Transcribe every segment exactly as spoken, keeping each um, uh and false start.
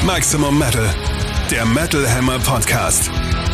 Maximum Metal, der Metal Hammer Podcast.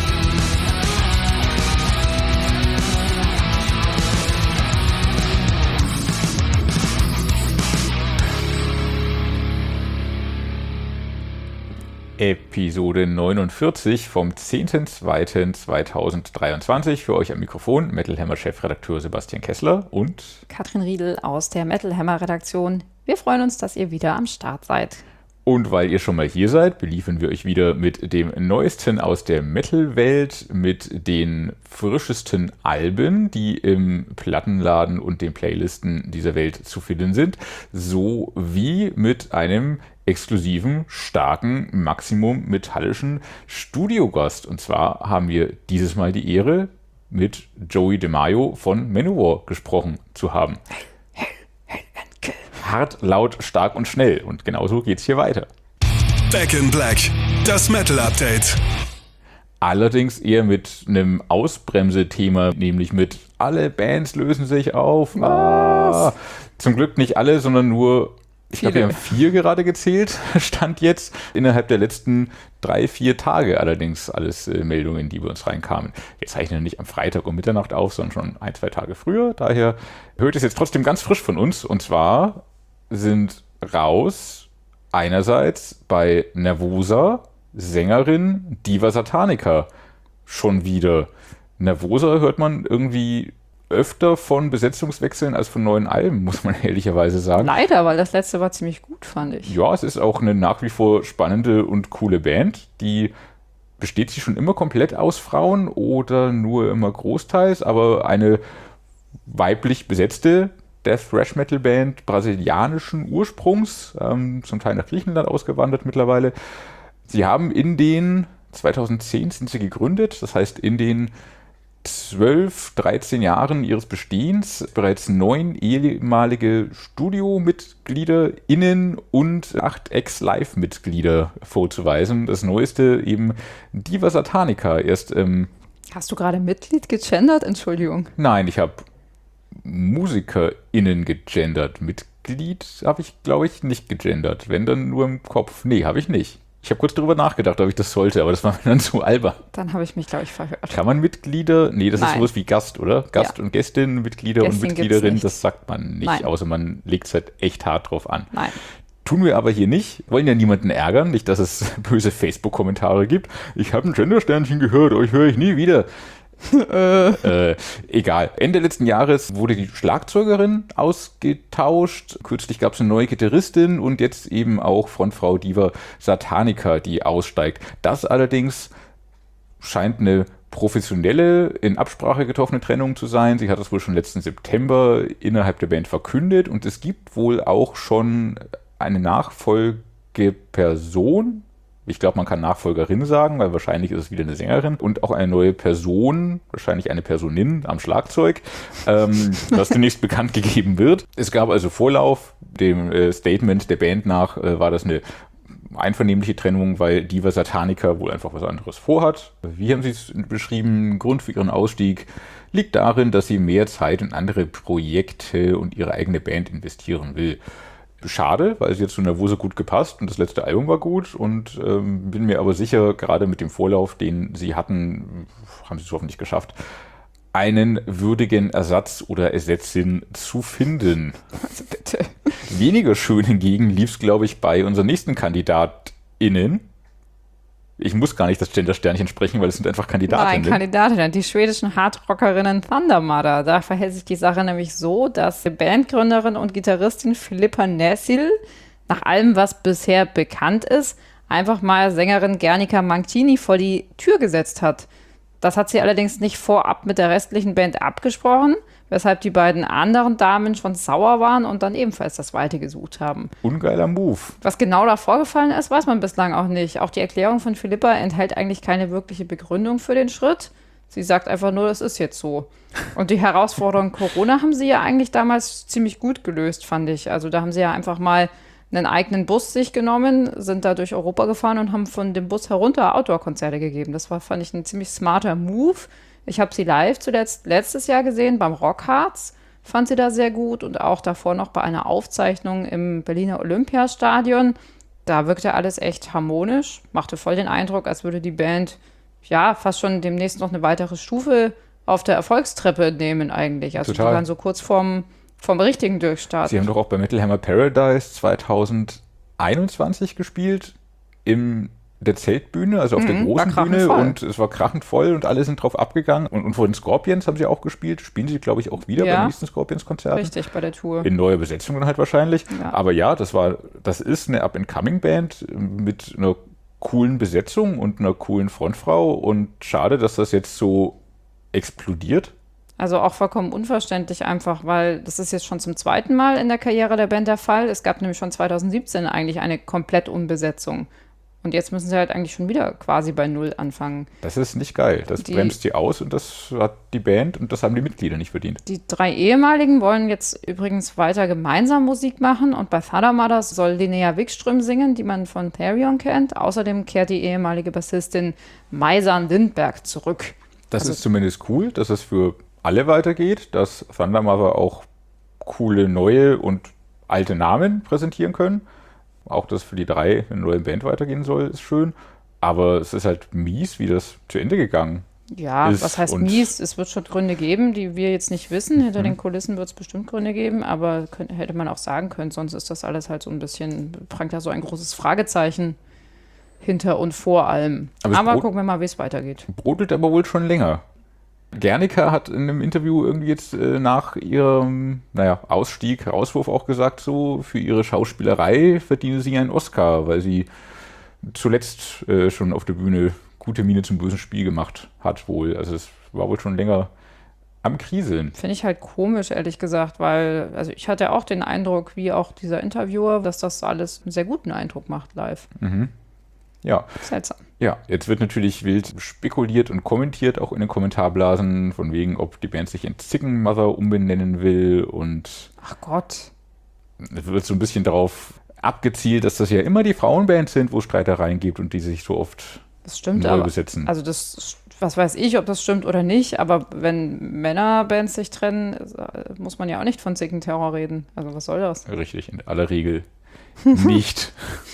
Episode neunundvierzig vom zehnten zweiten zweitausenddreiundzwanzig. Für euch am Mikrofon Metal Hammer Chefredakteur Sebastian Kessler und Katrin Riedel aus der Metal Hammer Redaktion. Wir freuen uns, dass ihr wieder am Start seid. Und weil ihr schon mal hier seid, beliefern wir euch wieder mit dem Neuesten aus der Metal-Welt, mit den frischesten Alben, die im Plattenladen und den Playlisten dieser Welt zu finden sind, sowie mit einem exklusiven, starken, Maximum metallischen Studiogast. Und zwar haben wir dieses Mal die Ehre, mit Joey DeMaio von Manowar gesprochen zu haben. Hart, laut, stark und schnell. Und genauso geht's hier weiter. Back in Black, das Metal-Update. Allerdings eher mit einem Ausbremse-Thema, nämlich mit alle Bands lösen sich auf. Ah, zum Glück nicht alle, sondern nur, ich glaube, wir haben vier gerade gezählt, Stand jetzt. Innerhalb der letzten drei, vier Tage allerdings alles äh, Meldungen, die bei uns reinkamen. Wir zeichnen nicht am Freitag um Mitternacht auf, sondern schon ein, zwei Tage früher. Daher hört es jetzt trotzdem ganz frisch von uns. Und zwar sind raus einerseits bei Nervosa Sängerin Diva Satanica schon wieder. Nervosa hört man irgendwie öfter von Besetzungswechseln als von neuen Alben, muss man ehrlicherweise sagen. Leider, weil das letzte war ziemlich gut, fand ich. Ja, es ist auch eine nach wie vor spannende und coole Band. Die besteht sie schon immer komplett aus Frauen oder nur immer großteils, aber eine weiblich besetzte Death Thrash Metal Band brasilianischen Ursprungs, ähm, zum Teil nach Griechenland ausgewandert mittlerweile. Sie haben in den, zweitausendzehn sind sie gegründet, das heißt in den zwölf, dreizehn Jahren ihres Bestehens bereits neun ehemalige StudiomitgliederInnen und acht Ex-Live-Mitglieder vorzuweisen. Das neueste eben Diva Satanica. Erst, ähm, Hast du gerade Mitglied gegendert? Entschuldigung. Nein, ich habe MusikerInnen gegendert. Mitglied habe ich, glaube ich, nicht gegendert. Wenn, dann nur im Kopf. Nee, habe ich nicht. Ich habe kurz darüber nachgedacht, ob ich das sollte, aber das war mir dann zu albern. Dann habe ich mich, glaube ich, verhört. Kann man Mitglieder? Nee, das Nein. ist sowas wie Gast, oder? Gast Ja. und Gästin, Mitglieder Gästin und Mitgliederin, gibt's nicht. das sagt man nicht, Nein. außer man legt es halt echt hart drauf an. Nein. Tun wir aber hier nicht, wollen ja niemanden ärgern, nicht, dass es böse Facebook-Kommentare gibt. Ich habe ein Gendersternchen gehört, euch höre ich nie wieder. äh, egal. Ende letzten Jahres wurde die Schlagzeugerin ausgetauscht. Kürzlich gab es eine neue Gitarristin und jetzt eben auch Frontfrau Diva Satanica, die aussteigt. Das allerdings scheint eine professionelle, in Absprache getroffene Trennung zu sein. Sie hat das wohl schon letzten September innerhalb der Band verkündet und es gibt wohl auch schon eine Nachfolgeperson. Ich glaube, man kann Nachfolgerin sagen, weil wahrscheinlich ist es wieder eine Sängerin und auch eine neue Person, wahrscheinlich eine Personin am Schlagzeug, ähm, das demnächst bekannt gegeben wird. Es gab also Vorlauf, dem äh, Statement der Band nach äh, war das eine einvernehmliche Trennung, weil Diva Satanica wohl einfach was anderes vorhat. Wie haben sie es beschrieben? Grund für ihren Ausstieg liegt darin, dass sie mehr Zeit in andere Projekte und ihre eigene Band investieren will. Schade, weil sie jetzt zu Nervosa gut gepasst und das letzte Album war gut und ähm, bin mir aber sicher, gerade mit dem Vorlauf, den sie hatten, haben sie es hoffentlich geschafft, einen würdigen Ersatz oder Ersetzin zu finden. Also bitte. Weniger schön hingegen lief es, glaube ich, bei unseren nächsten KandidatInnen. Ich muss gar nicht das Gender-Sternchen sprechen, weil es sind einfach Kandidatinnen. Nein, Kandidatinnen. Die schwedischen Hardrockerinnen Thunder Mother. Da verhält sich die Sache nämlich so, dass die Bandgründerin und Gitarristin Filippa Näsil, nach allem, was bisher bekannt ist, einfach mal Sängerin Gernika Mancini vor die Tür gesetzt hat. Das hat sie allerdings nicht vorab mit der restlichen Band abgesprochen, weshalb die beiden anderen Damen schon sauer waren und dann ebenfalls das Weite gesucht haben. Ungeiler Move. Was genau da vorgefallen ist, weiß man bislang auch nicht. Auch die Erklärung von Filippa enthält eigentlich keine wirkliche Begründung für den Schritt. Sie sagt einfach nur, das ist jetzt so. Und die Herausforderung Corona haben sie ja eigentlich damals ziemlich gut gelöst, fand ich. Also da haben sie ja einfach mal einen eigenen Bus sich genommen, sind da durch Europa gefahren und haben von dem Bus herunter Outdoor-Konzerte gegeben. Das war, fand ich, ein ziemlich smarter Move. Ich habe sie live zuletzt letztes Jahr gesehen beim Rockharz. Fand sie da sehr gut und auch davor noch bei einer Aufzeichnung im Berliner Olympiastadion. da wirkte alles echt harmonisch, machte voll den Eindruck, als würde die Band ja fast schon demnächst noch eine weitere Stufe auf der Erfolgstreppe nehmen eigentlich. Also Total. die waren so kurz vorm, vorm richtigen Durchstart. Sie haben doch auch bei Metal Hammer Paradise zwanzig einundzwanzig gespielt, in der Zeltbühne, also auf Mhm, der war großen krachend Bühne, voll. und es war krachend voll und alle sind drauf abgegangen. Und, und vor den Scorpions haben sie auch gespielt, spielen sie, glaube ich, auch wieder Ja. beim nächsten Scorpions-Konzert. Richtig, bei der Tour. In neuer Besetzung dann halt wahrscheinlich. Ja. Aber ja, das war, das ist eine Up-and-Coming-Band mit einer coolen Besetzung und einer coolen Frontfrau, und schade, dass das jetzt so explodiert. Also auch vollkommen unverständlich einfach, weil das ist jetzt schon zum zweiten Mal in der Karriere der Band der Fall. Es gab nämlich schon zwanzig siebzehn eigentlich eine Komplett-Umbesetzung. Und jetzt müssen sie halt eigentlich schon wieder quasi bei Null anfangen. Das ist nicht geil. Das Die- bremst die aus, und das hat die Band und das haben die Mitglieder nicht verdient. Die drei ehemaligen wollen jetzt übrigens weiter gemeinsam Musik machen, und bei Father Mothers soll Linnea Wikström singen, die man von Therion kennt. Außerdem kehrt die ehemalige Bassistin Maisan Lindberg zurück. Das Also- ist zumindest cool, dass es für alle weitergeht, dass Thunder Mother auch coole neue und alte Namen präsentieren können. Auch, dass für die drei eine neue Band weitergehen soll, ist schön. Aber es ist halt mies, wie das zu Ende gegangen Ja, ist. was heißt und- mies? Es wird schon Gründe geben, die wir jetzt nicht wissen. Hinter den Kulissen wird es bestimmt Gründe geben, aber könnt, hätte man auch sagen können, sonst ist das alles halt so ein bisschen, prangt da so ein großes Fragezeichen hinter und vor allem. Aber Aber, es brot- gucken wir mal, wie es weitergeht. Brodelt aber wohl schon länger. Gernika hat in einem Interview irgendwie jetzt äh, nach ihrem, naja, Ausstieg, Rauswurf auch gesagt, so, für ihre Schauspielerei verdiene sie einen Oscar, weil sie zuletzt äh, schon auf der Bühne gute Miene zum bösen Spiel gemacht hat wohl. Also es war wohl schon länger am Kriseln. Finde ich halt komisch, ehrlich gesagt, weil, also ich hatte auch den Eindruck, wie auch dieser Interviewer, dass das alles einen sehr guten Eindruck macht live. Ja. Seltsam. Ja, jetzt wird natürlich wild spekuliert und kommentiert, auch in den Kommentarblasen, von wegen, ob die Band sich in Chicken Mother umbenennen will, und Ach Gott. es wird so ein bisschen darauf abgezielt, dass das ja immer die Frauenbands sind, wo es Streitereien gibt und die sich so oft Das stimmt neu aber. besetzen. Also das, was weiß ich, ob das stimmt oder nicht, aber wenn Männerbands sich trennen, äh, muss man ja auch nicht von Zickenterror reden. Also was soll das? Richtig, in aller Regel nicht.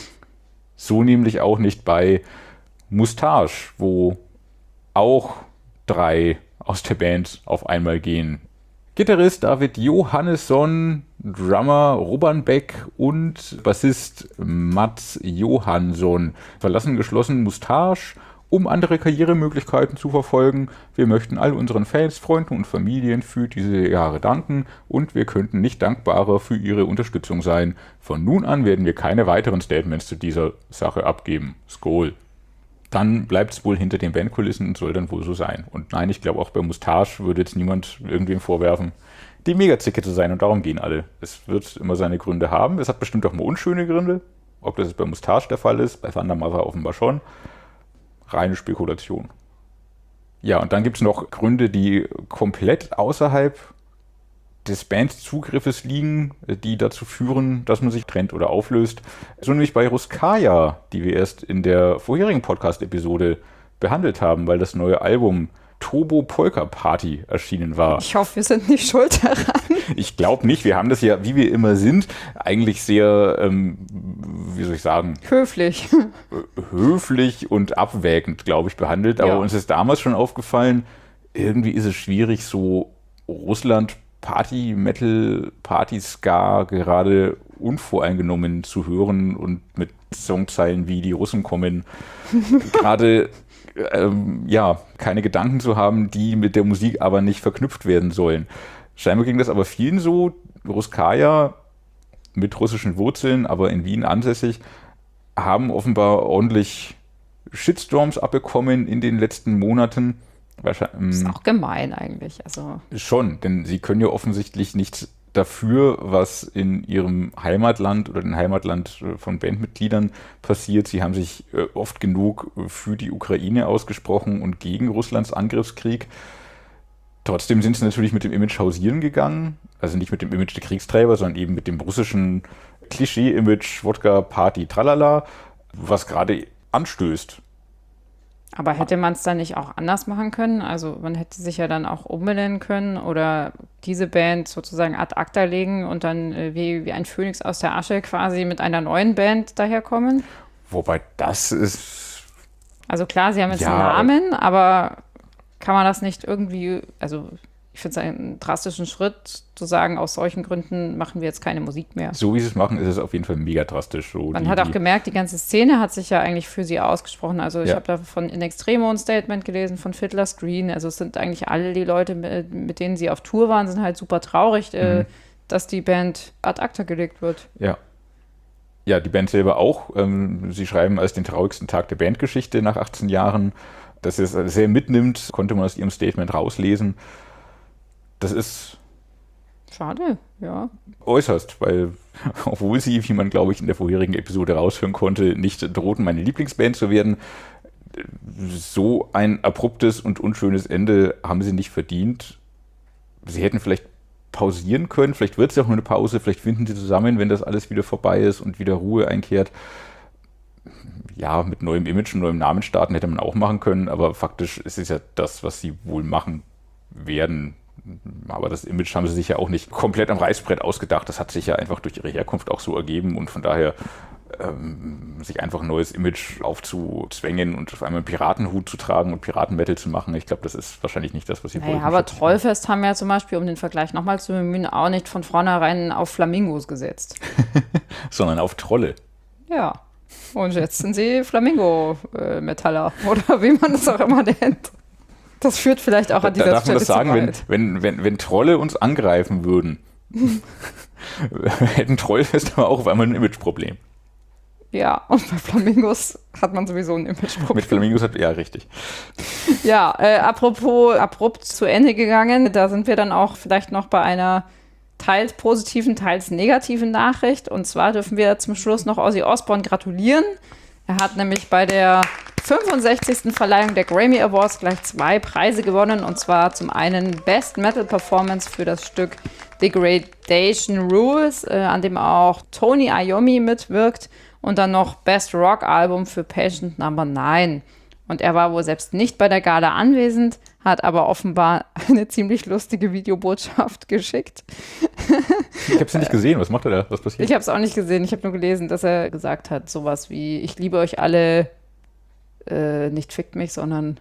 So nämlich auch nicht bei Moustache, wo auch drei aus der Band auf einmal gehen. Gitarrist David Johannesson, Drummer Robban Beck und Bassist Mats Johansson verlassen geschlossen Moustache, um andere Karrieremöglichkeiten zu verfolgen. Wir möchten all unseren Fans, Freunden und Familien für diese Jahre danken, und wir könnten nicht dankbarer für ihre Unterstützung sein. Von nun an werden wir keine weiteren Statements zu dieser Sache abgeben. Skol. Dann bleibt es wohl hinter den Bandkulissen und soll dann wohl so sein. Und nein, ich glaube auch bei Moustache würde jetzt niemand irgendwem vorwerfen, die Megazicke zu sein, und darum gehen alle. Es wird immer seine Gründe haben. Es hat bestimmt auch mal unschöne Gründe. Ob das jetzt bei Moustache der Fall ist, bei Thunder Mother offenbar schon. Reine Spekulation. Ja, und dann gibt es noch Gründe, die komplett außerhalb des Bandzugriffes liegen, die dazu führen, dass man sich trennt oder auflöst. So nämlich bei Ruskaya, die wir erst in der vorherigen Podcast-Episode behandelt haben, weil das neue Album Turbo Polka Party erschienen war. Ich hoffe, wir sind nicht schuld daran. Ich glaube nicht, wir haben das ja, wie wir immer sind, eigentlich sehr, ähm, wie soll ich sagen, Höflich. höflich und abwägend, glaube ich, behandelt. Aber Ja. uns ist damals schon aufgefallen, irgendwie ist es schwierig, so Russland Party, Metal, Party, Ska gerade unvoreingenommen zu hören und mit Songzeilen wie die Russen kommen, gerade ähm, ja, keine Gedanken zu haben, die mit der Musik aber nicht verknüpft werden sollen. Scheinbar ging das aber vielen so. Ruskaya mit russischen Wurzeln, aber in Wien ansässig, haben offenbar ordentlich Shitstorms abbekommen in den letzten Monaten. Wahrscheinlich, Das ist auch gemein eigentlich. Also schon, denn sie können ja offensichtlich nichts dafür, was in ihrem Heimatland oder dem Heimatland von Bandmitgliedern passiert. Sie haben sich oft genug für die Ukraine ausgesprochen und gegen Russlands Angriffskrieg. Trotzdem sind sie natürlich mit dem Image hausieren gegangen. Also nicht mit dem Image der Kriegstreiber, sondern eben mit dem russischen Klischee-Image Wodka, Party, Tralala, was gerade anstößt. Aber hätte man es dann nicht auch anders machen können? Also man hätte sich ja dann auch umbenennen können oder diese Band sozusagen ad acta legen und dann äh, wie, wie ein Phönix aus der Asche quasi mit einer neuen Band daherkommen? Wobei das ist... Also klar, sie haben jetzt Ja, einen Namen, aber kann man das nicht irgendwie, also ich finde es einen drastischen Schritt zu sagen, aus solchen Gründen machen wir jetzt keine Musik mehr. So wie sie es machen, ist es auf jeden Fall mega drastisch. So Man die, hat auch die, gemerkt, die ganze Szene hat sich ja eigentlich für sie ausgesprochen. Also ich Ja. habe da von In Extremo ein Statement gelesen, von Fiddler's Green. Also es sind eigentlich alle die Leute, mit, mit denen sie auf Tour waren, sind halt super traurig, äh, Mhm. dass die Band ad acta gelegt wird. Ja. Ja, die Band selber auch. Ähm, sie schreiben als den traurigsten Tag der Bandgeschichte nach achtzehn Jahren. Dass es sehr mitnimmt, konnte man aus ihrem Statement rauslesen. Das ist Schade, ja. äußerst, weil obwohl sie, wie man glaube ich in der vorherigen Episode raushören konnte, nicht drohten, meine Lieblingsband zu werden, so ein abruptes und unschönes Ende haben sie nicht verdient. Sie hätten vielleicht pausieren können, vielleicht wird es ja auch nur eine Pause, vielleicht finden sie zusammen, wenn das alles wieder vorbei ist und wieder Ruhe einkehrt. Ja, mit neuem Image und neuem Namen starten hätte man auch machen können, aber faktisch ist es ja das, was sie wohl machen werden. Aber das Image haben sie sich ja auch nicht komplett am Reißbrett ausgedacht. Das hat sich ja einfach durch ihre Herkunft auch so ergeben und von daher ähm, sich einfach ein neues Image aufzuzwängen und auf einmal einen Piratenhut zu tragen und Piratenmetal zu machen. Ich glaube, das ist wahrscheinlich nicht das, was sie Naja, wollten. aber Trollfest haben ja zum Beispiel, um den Vergleich nochmal zu bemühen, auch nicht von vornherein auf Flamingos gesetzt. Sondern auf Trolle. Ja. Und jetzt sind sie Flamingo-Metaller oder wie man es auch immer nennt. Das führt vielleicht auch Da, an da dieser darf man Stelle das sagen, zu wenn, weit. wenn, wenn, wenn Trolle uns angreifen würden, hätten Trollfest aber auch auf einmal ein Imageproblem. Ja, und bei Flamingos hat man sowieso ein Imageproblem. Mit Flamingos hat, ja, richtig. Ja, äh, apropos abrupt zu Ende gegangen, da sind wir dann auch vielleicht noch bei einer teils positiven, teils negativen Nachricht. Und zwar dürfen wir zum Schluss noch Ozzy Osbourne gratulieren. Er hat nämlich bei der fünfundsechzigsten Verleihung der Grammy Awards gleich zwei Preise gewonnen. Und zwar zum einen Best Metal Performance für das Stück Degradation Rules, äh, an dem auch Tony Iommi mitwirkt. Und dann noch Best Rock Album für Patient Number neun. Und er war wohl selbst nicht bei der Gala anwesend, hat aber offenbar eine ziemlich lustige Videobotschaft geschickt. Ich habe es ja nicht gesehen. Was macht er da? Was passiert? Ich habe es auch nicht gesehen. Ich habe nur gelesen, dass er gesagt hat, sowas wie, ich liebe euch alle, äh, nicht fickt mich, sondern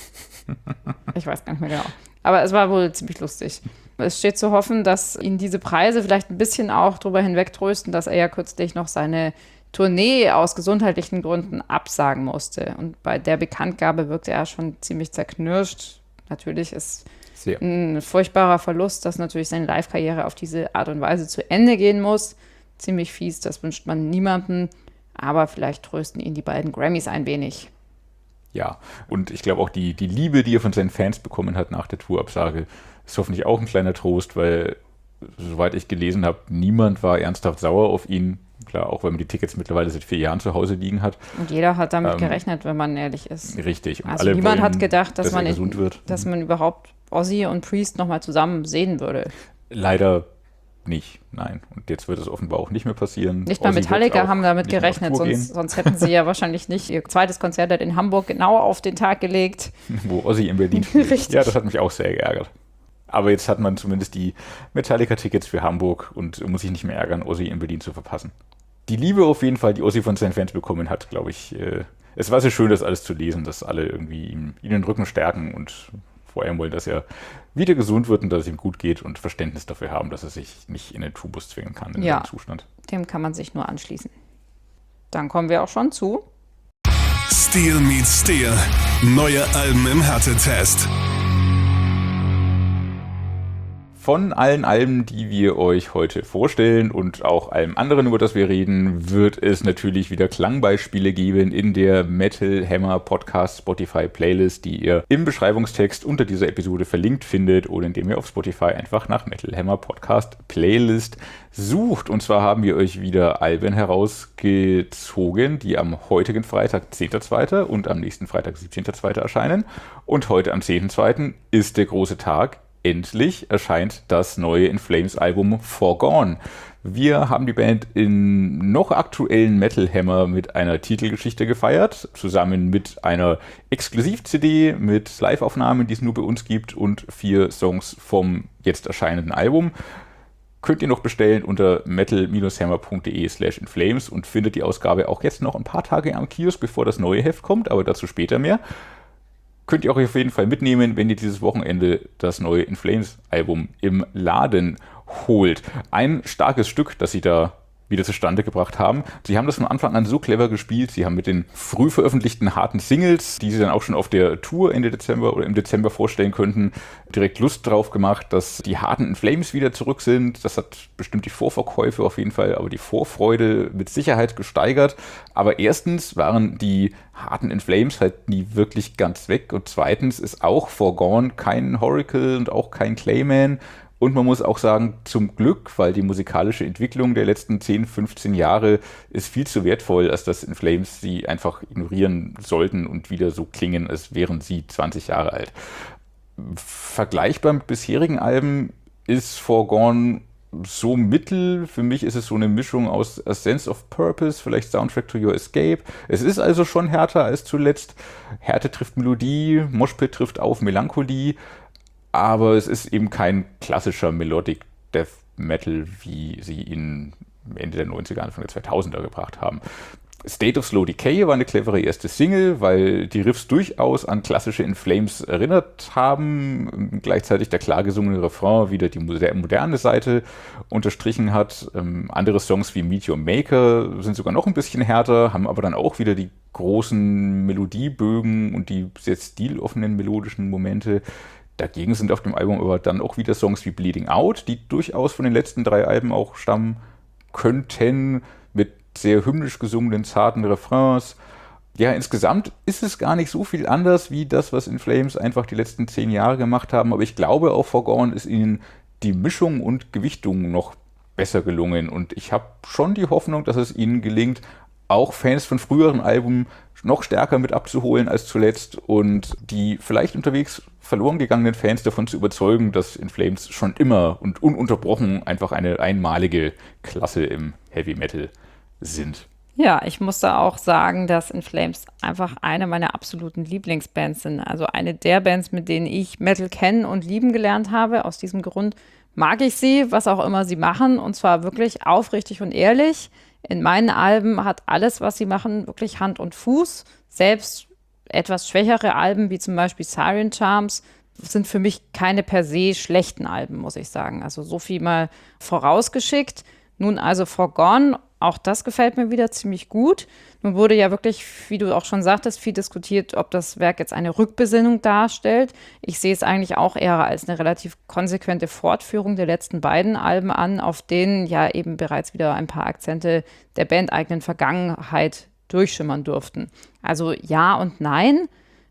ich weiß gar nicht mehr genau. Aber es war wohl ziemlich lustig. Es steht zu hoffen, dass ihn diese Preise vielleicht ein bisschen auch darüber hinwegtrösten, dass er ja kürzlich noch seine Tournee aus gesundheitlichen Gründen absagen musste. Und bei der Bekanntgabe wirkte er schon ziemlich zerknirscht. Natürlich ist Sehr. ein furchtbarer Verlust, dass natürlich seine Live-Karriere auf diese Art und Weise zu Ende gehen muss. Ziemlich fies, das wünscht man niemandem. Aber vielleicht trösten ihn die beiden Grammys ein wenig. Ja, und ich glaube auch die, die Liebe, die er von seinen Fans bekommen hat nach der Tourabsage, ist hoffentlich auch ein kleiner Trost, weil, soweit ich gelesen habe, niemand war ernsthaft sauer auf ihn. Klar, auch wenn man die Tickets mittlerweile seit vier Jahren zu Hause liegen hat. Und jeder hat damit Ähm, gerechnet, wenn man ehrlich ist. Richtig. Und Also alle niemand wollen, hat gedacht, dass, dass man, er gesund wird. dass man überhaupt Ozzy und Priest nochmal zusammen sehen würde. Leider nicht, nein. Und jetzt wird es offenbar auch nicht mehr passieren. Nicht mal Ozzy Metallica wird auch haben damit nicht mehr auf gerechnet, Tour sonst, sonst hätten sie ja wahrscheinlich nicht ihr zweites Konzert in Hamburg genau auf den Tag gelegt. gehen, wo Ozzy in Berlin spielt. Richtig. Ja, das hat mich auch sehr geärgert. Aber jetzt hat man zumindest die Metallica-Tickets für Hamburg und muss sich nicht mehr ärgern, Ozzy in Berlin zu verpassen. Die Liebe auf jeden Fall, die Ozzy von seinen Fans bekommen hat, glaube ich, äh, es war sehr schön, das alles zu lesen, dass alle irgendwie ihm, ihm den Rücken stärken und vor allem wollen, dass er wieder gesund wird und dass es ihm gut geht und Verständnis dafür haben, dass er sich nicht in den Tourbus zwingen kann in Ja. seinem Zustand. Dem kann man sich nur anschließen. Dann kommen wir auch schon zu. Steel meets Steel. Neue Alben im Härtetest. Von allen Alben, die wir euch heute vorstellen und auch allem anderen, über das wir reden, wird es natürlich wieder Klangbeispiele geben in der Metal Hammer Podcast Spotify Playlist, die ihr im Beschreibungstext unter dieser Episode verlinkt findet oder indem ihr auf Spotify einfach nach Metal Hammer Podcast Playlist sucht. Und zwar haben wir euch wieder Alben herausgezogen, die am heutigen Freitag, zehnter zweiter und am nächsten Freitag, siebzehnter zweiter erscheinen. Und heute am zehnten zweiten ist der große Tag, endlich erscheint das neue In Flames Album Foregone. Wir haben die Band in noch aktuellen Metal Hammer mit einer Titelgeschichte gefeiert, zusammen mit einer Exklusiv-C D mit Live-Aufnahmen, die es nur bei uns gibt, und vier Songs vom jetzt erscheinenden Album. Könnt ihr noch bestellen unter metal-hammer.de slash inflames und findet die Ausgabe auch jetzt noch ein paar Tage am Kiosk, bevor das neue Heft kommt, aber dazu später mehr. Könnt ihr auch auf jeden Fall mitnehmen, wenn ihr dieses Wochenende das neue In Flames Album im Laden holt. Ein starkes Stück, das sie da wieder zustande gebracht haben. Sie haben das von Anfang an so clever gespielt. Sie haben mit den früh veröffentlichten harten Singles, die sie dann auch schon auf der Tour Ende Dezember oder im Dezember vorstellen könnten, direkt Lust drauf gemacht, dass die harten In Flames wieder zurück sind. Das hat bestimmt die Vorverkäufe auf jeden Fall, aber die Vorfreude mit Sicherheit gesteigert. Aber erstens waren die harten In Flames halt nie wirklich ganz weg und zweitens ist auch Foregone kein Oracle und auch kein Clayman. Und man muss auch sagen, zum Glück, weil die musikalische Entwicklung der letzten zehn, fünfzehn Jahre ist viel zu wertvoll, als dass In Flames sie einfach ignorieren sollten und wieder so klingen, als wären sie zwanzig Jahre alt. Vergleichbar mit bisherigen Alben ist Foregone so mittel. Für mich ist es so eine Mischung aus A Sense of Purpose, vielleicht Soundtrack to Your Escape. Es ist also schon härter als zuletzt. Härte trifft Melodie, Moshpit trifft auf Melancholie. Aber es ist eben kein klassischer Melodic Death Metal, wie sie ihn Ende der neunziger, Anfang der zweitausender gebracht haben. State of Slow Decay war eine clevere erste Single, weil die Riffs durchaus an klassische In Flames erinnert haben. Gleichzeitig der klar gesungene Refrain wieder die moderne Seite unterstrichen hat. Ähm, andere Songs wie Meet Your Maker sind sogar noch ein bisschen härter, haben aber dann auch wieder die großen Melodiebögen und die sehr stiloffenen melodischen Momente. Dagegen sind auf dem Album aber dann auch wieder Songs wie Bleeding Out, die durchaus von den letzten drei Alben auch stammen könnten, mit sehr hymnisch gesungenen, zarten Refrains. Ja, insgesamt ist es gar nicht so viel anders wie das, was In Flames einfach die letzten zehn Jahre gemacht haben, aber ich glaube, auf Foregone ist ihnen die Mischung und Gewichtung noch besser gelungen und ich habe schon die Hoffnung, dass es ihnen gelingt, auch Fans von früheren Alben noch stärker mit abzuholen als zuletzt und die vielleicht unterwegs verloren gegangenen Fans davon zu überzeugen, dass In Flames schon immer und ununterbrochen einfach eine einmalige Klasse im Heavy Metal sind. Ja, ich muss da auch sagen, dass In Flames einfach eine meiner absoluten Lieblingsbands sind. Also eine der Bands, mit denen ich Metal kennen und lieben gelernt habe. Aus diesem Grund mag ich sie, was auch immer sie machen, und zwar wirklich aufrichtig und ehrlich. In meinen Alben hat alles, was sie machen, wirklich Hand und Fuß. Selbst etwas schwächere Alben, wie zum Beispiel Siren Charms, sind für mich keine per se schlechten Alben, muss ich sagen. Also so viel mal vorausgeschickt. Nun also Foregone, auch das gefällt mir wieder ziemlich gut. Nun wurde ja wirklich, wie du auch schon sagtest, viel diskutiert, ob das Werk jetzt eine Rückbesinnung darstellt. Ich sehe es eigentlich auch eher als eine relativ konsequente Fortführung der letzten beiden Alben an, auf denen ja eben bereits wieder ein paar Akzente der bandeigenen Vergangenheit durchschimmern durften. Also ja und nein.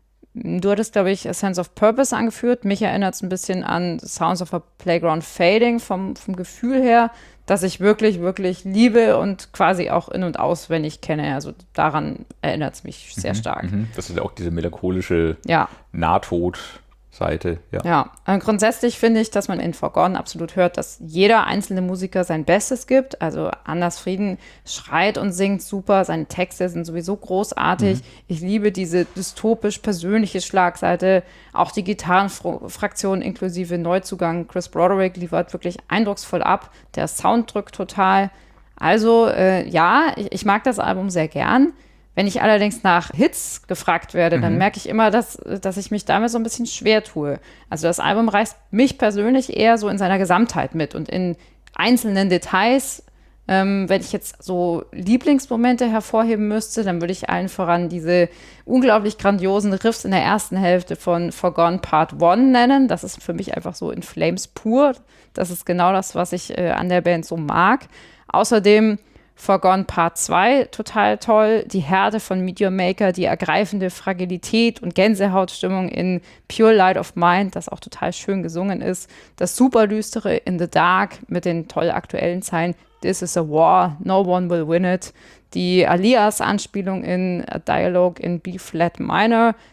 Du hattest, glaube ich, A Sense of Purpose angeführt. Mich erinnert es ein bisschen an Sounds of a Playground Fading vom, vom Gefühl her, das ich wirklich, wirklich liebe und quasi auch in- und auswendig kenne. Also daran erinnert es mich sehr mhm, stark. Mhm. Das ist auch diese melancholische ja. Nahtod-Seite. Ja, ja. Und grundsätzlich finde ich, dass man in Foregone absolut hört, dass jeder einzelne Musiker sein Bestes gibt. Also Anders Frieden schreit und singt super, seine Texte sind sowieso großartig. Mhm. Ich liebe diese dystopisch-persönliche Schlagseite. Auch die Gitarrenfraktion inklusive Neuzugang Chris Broderick liefert wirklich eindrucksvoll ab. Der Sound drückt total. Also äh, ja, ich, ich mag das Album sehr gern. Wenn ich allerdings nach Hits gefragt werde, mhm. dann merke ich immer, dass, dass ich mich damit so ein bisschen schwer tue. Also das Album reißt mich persönlich eher so in seiner Gesamtheit mit und in einzelnen Details. Ähm, wenn ich jetzt so Lieblingsmomente hervorheben müsste, dann würde ich allen voran diese unglaublich grandiosen Riffs in der ersten Hälfte von Foregone Part eins nennen. Das ist für mich einfach so In Flames pur. Das ist genau das, was ich äh, an der Band so mag. Außerdem Foregone Part zwei, total toll. Die Härte von Meet Your Maker, die ergreifende Fragilität und Gänsehautstimmung in Pure Light of Mind, das auch total schön gesungen ist. Das super düstere In the Dark mit den toll aktuellen Zeilen This is a war, no one will win it. Die Alias-Anspielung in A Dialogue in B-Flat Minor,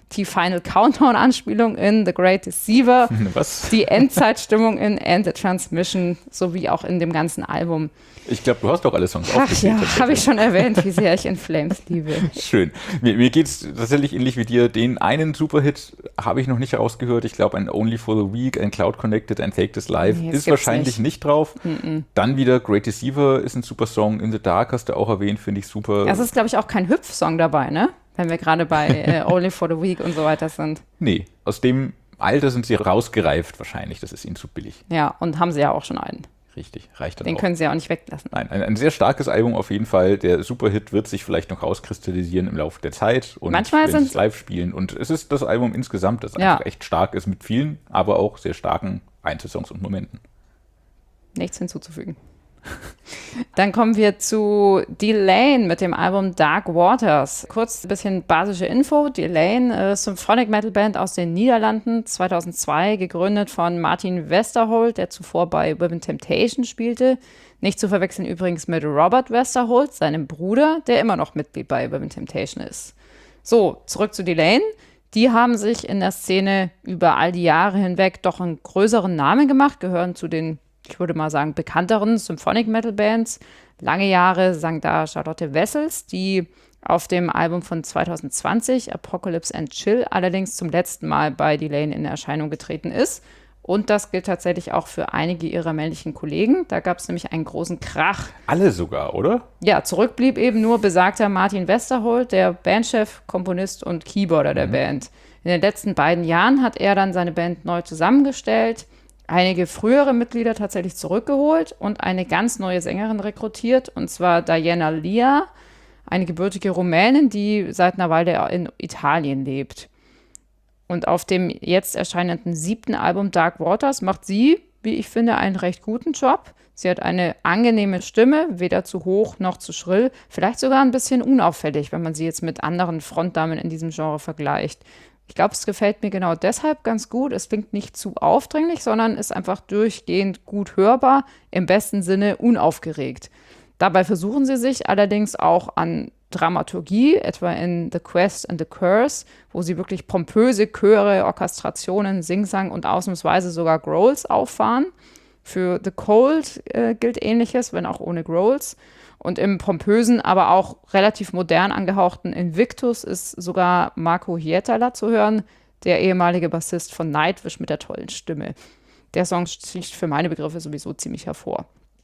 die Final Countdown-Anspielung in The Great Deceiver, Was? die Endzeitstimmung in End the Transmission, sowie auch in dem ganzen Album. Ich glaube, du hast doch alle Songs Ach aufgezählt. ja, habe ich schon erwähnt, wie sehr ich In Flames liebe. Schön. Mir, mir geht es tatsächlich ähnlich wie dir. Den einen Superhit habe ich noch nicht rausgehört. Ich glaube, ein Only for the Week, ein Cloud Connected, ein Take This Live Nee, das ist gibt's wahrscheinlich nicht, nicht drauf. Mm-mm. Dann wieder Great Deceiver ist ein super Song. In the Dark hast du auch erwähnt, finde ich super. Es ist, glaube ich, auch kein Hüpf-Song dabei, ne? Wenn wir gerade bei äh, Only for the Week und so weiter sind. Nee, aus dem Alter sind sie rausgereift wahrscheinlich. Das ist ihnen zu billig. Ja, und haben sie ja auch schon einen. Richtig, reicht dann Den auch. können sie ja auch nicht weglassen. Nein, ein, ein sehr starkes Album auf jeden Fall. Der Superhit wird sich vielleicht noch rauskristallisieren im Laufe der Zeit und manchmal wenn sie sind es live spielen. Und es ist das Album insgesamt, das ja. einfach echt stark ist mit vielen, aber auch sehr starken Einzelsongs und Momenten. Nichts hinzuzufügen. Dann kommen wir zu Delain mit dem Album Dark Waters. Kurz ein bisschen basische Info. Delain, äh, Symphonic Metal Band aus den Niederlanden, zweitausendzwei, gegründet von Martin Westerholt, der zuvor bei Women Temptation spielte. Nicht zu verwechseln übrigens mit Robert Westerholt, seinem Bruder, der immer noch Mitglied bei Women Temptation ist. So, zurück zu Delain. Die haben sich in der Szene über all die Jahre hinweg doch einen größeren Namen gemacht, gehören zu den, ich würde mal sagen, bekannteren Symphonic Metal Bands. Lange Jahre sang da Charlotte Wessels, die auf dem Album von zweitausendzwanzig, Apocalypse and Chill, allerdings zum letzten Mal bei Delain in Erscheinung getreten ist. Und das gilt tatsächlich auch für einige ihrer männlichen Kollegen. Da gab es nämlich einen großen Krach. Alle sogar, oder? Ja, zurück blieb eben nur besagter Martin Westerholt, der Bandchef, Komponist und Keyboarder der mhm. Band. In den letzten beiden Jahren hat er dann seine Band neu zusammengestellt, einige frühere Mitglieder tatsächlich zurückgeholt und eine ganz neue Sängerin rekrutiert, und zwar Diana Lia, eine gebürtige Rumänin, die seit einer Weile in Italien lebt. Und auf dem jetzt erscheinenden siebten Album Dark Waters macht sie, wie ich finde, einen recht guten Job. Sie hat eine angenehme Stimme, weder zu hoch noch zu schrill, vielleicht sogar ein bisschen unauffällig, wenn man sie jetzt mit anderen Frontdamen in diesem Genre vergleicht. Ich glaube, es gefällt mir genau deshalb ganz gut. Es klingt nicht zu aufdringlich, sondern ist einfach durchgehend gut hörbar, im besten Sinne unaufgeregt. Dabei versuchen sie sich allerdings auch an Dramaturgie, etwa in The Quest and the Curse, wo sie wirklich pompöse Chöre, Orchestrationen, Singsang und ausnahmsweise sogar Growls auffahren. Für The Cold äh, gilt Ähnliches, wenn auch ohne Growls. Und im pompösen, aber auch relativ modern angehauchten Invictus ist sogar Marco Hietala zu hören, der ehemalige Bassist von Nightwish mit der tollen Stimme. Der Song sticht für meine Begriffe sowieso ziemlich hervor.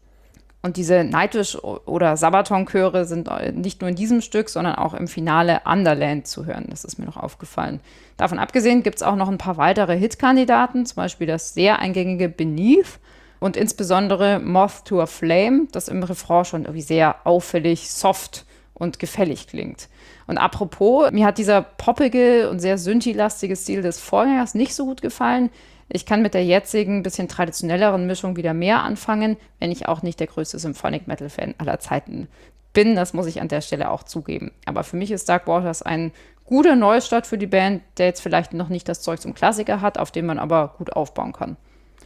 Und diese Nightwish- oder Sabaton-Chöre sind nicht nur in diesem Stück, sondern auch im Finale Underland zu hören. Das ist mir noch aufgefallen. Davon abgesehen gibt es auch noch ein paar weitere Hitkandidaten, zum Beispiel das sehr eingängige Beneath und insbesondere Moth to a Flame, das im Refrain schon irgendwie sehr auffällig, soft und gefällig klingt. Und apropos, mir hat dieser poppige und sehr synthi-lastige Stil des Vorgängers nicht so gut gefallen. Ich kann mit der jetzigen, bisschen traditionelleren Mischung wieder mehr anfangen, wenn ich auch nicht der größte Symphonic-Metal-Fan aller Zeiten bin. Das muss ich an der Stelle auch zugeben. Aber für mich ist Dark Waters ein guter Neustart für die Band, der jetzt vielleicht noch nicht das Zeug zum Klassiker hat, auf dem man aber gut aufbauen kann.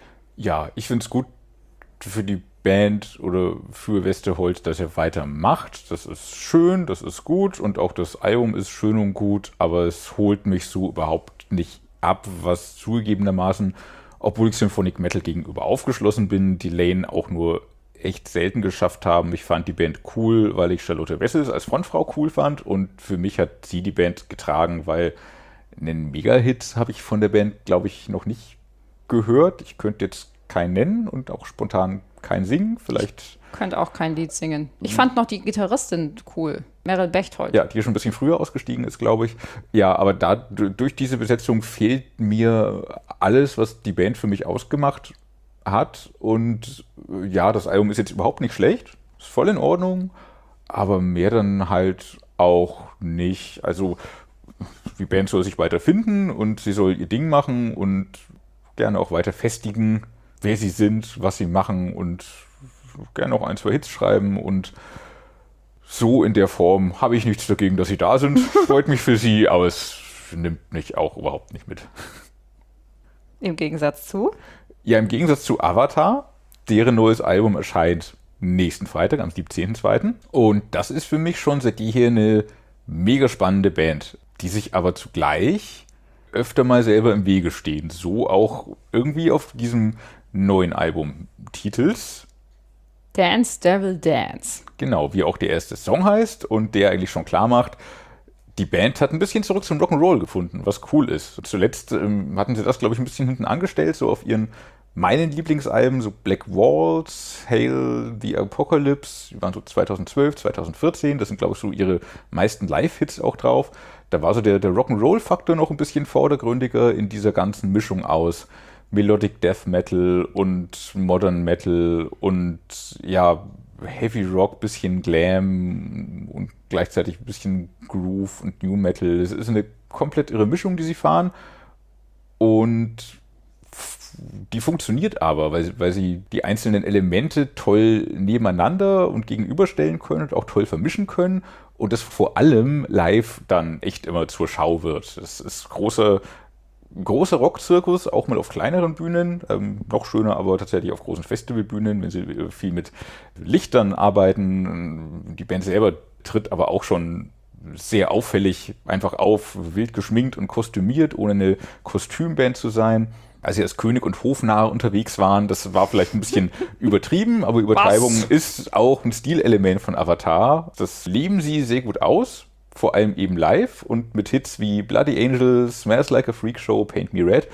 Ja, ich finde es gut für die Band oder für Westerholt, dass er weitermacht. Das ist schön, das ist gut und auch das Album ist schön und gut, aber es holt mich so überhaupt nicht ab, was zugegebenermaßen, obwohl ich Symphonic Metal gegenüber aufgeschlossen bin, die Delain auch nur echt selten geschafft haben. Ich fand die Band cool, weil ich Charlotte Wessels als Frontfrau cool fand und für mich hat sie die Band getragen, weil einen Mega-Hit habe ich von der Band, glaube ich, noch nicht gehört. Ich könnte jetzt keinen nennen und auch spontan keinen singen. Vielleicht könnte auch kein Lied singen. Ich fand noch die Gitarristin cool, Meryl Bechtold. Ja, die schon ein bisschen früher ausgestiegen ist, glaube ich. Ja, aber da durch diese Besetzung fehlt mir alles, was die Band für mich ausgemacht hat. Und ja, das Album ist jetzt überhaupt nicht schlecht, ist voll in Ordnung, aber mehr dann halt auch nicht. Also die Band soll sich weiter finden und sie soll ihr Ding machen und gerne auch weiter festigen, wer sie sind, was sie machen und gerne auch ein, zwei Hits schreiben und so in der Form habe ich nichts dagegen, dass sie da sind. Freut mich für sie, aber es nimmt mich auch überhaupt nicht mit. Im Gegensatz zu? Ja, im Gegensatz zu Avatar, deren neues Album erscheint nächsten Freitag, am siebzehnten zweiten Und das ist für mich schon seit jeher eine mega spannende Band, die sich aber zugleich öfter mal selber im Wege stehen. So auch irgendwie auf diesem neuen Album Titels. Dance Devil Dance. Genau, wie auch der erste Song heißt und der eigentlich schon klar macht, die Band hat ein bisschen zurück zum Rock'n'Roll gefunden, was cool ist. Zuletzt ähm, hatten sie das, glaube ich, ein bisschen hinten angestellt, so auf ihren meinen Lieblingsalben, so Black Waltz, Hail the Apocalypse, die waren so zweitausendzwölf, zweitausendvierzehn, das sind, glaube ich, so ihre meisten Live-Hits auch drauf. Da war so der, der Rock'n'Roll-Faktor noch ein bisschen vordergründiger in dieser ganzen Mischung aus Melodic Death Metal und Modern Metal und ja, Heavy Rock, bisschen Glam und gleichzeitig ein bisschen Groove und New Metal. Das ist eine komplett irre Mischung, die sie fahren und die funktioniert aber, weil, weil sie die einzelnen Elemente toll nebeneinander und gegenüberstellen können und auch toll vermischen können und das vor allem live dann echt immer zur Schau wird. Das ist großer, großer Rockzirkus, auch mal auf kleineren Bühnen, ähm, noch schöner aber tatsächlich auf großen Festivalbühnen, wenn sie viel mit Lichtern arbeiten. Die Band selber tritt aber auch schon sehr auffällig einfach auf, wild geschminkt und kostümiert, ohne eine Kostümband zu sein. Als sie als König und Hofnarr unterwegs waren, das war vielleicht ein bisschen übertrieben, aber Übertreibung Was? ist auch ein Stilelement von Avatar. Das leben sie sehr gut aus, vor allem eben live und mit Hits wie Bloody Angel, Smells Like a Freak Show, Paint Me Red.